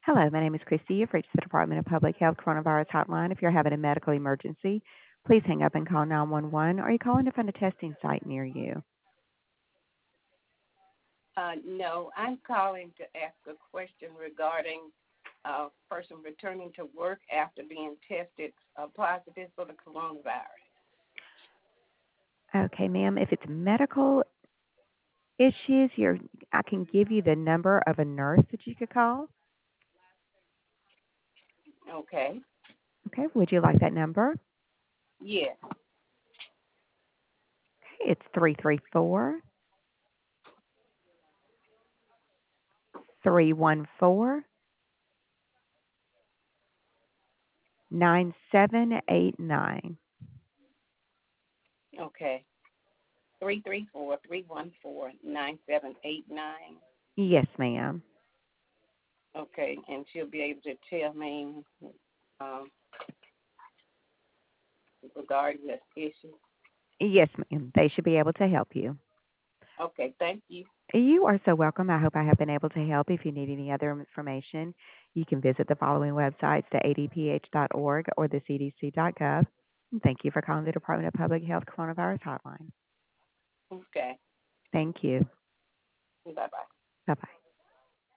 Hello, my name is Christy. You've reached the Department of Public Health Coronavirus Hotline. If you're having a medical emergency, please hang up and call 911 or you call in to find a testing site near you. No, I'm calling to ask a question regarding a person returning to work after being tested positive for the coronavirus. Okay, ma'am, if it's medical issues, I can give you the number of a nurse that you could call. Okay. Okay, would you like that number? Yes. Okay, it's 334-314-9789. Okay. 334-314-9789. Yes, ma'am. Okay, and she'll be able to tell me um, regarding this issue. Yes, ma'am. They should be able to help you. Okay, thank you. You are so welcome. I hope I have been able to help. If you need any other information, you can visit the following websites, the adph.org or the cdc.gov. And thank you for calling the Department of Public Health Coronavirus Hotline. Okay, Thank you. bye-bye. Bye-bye.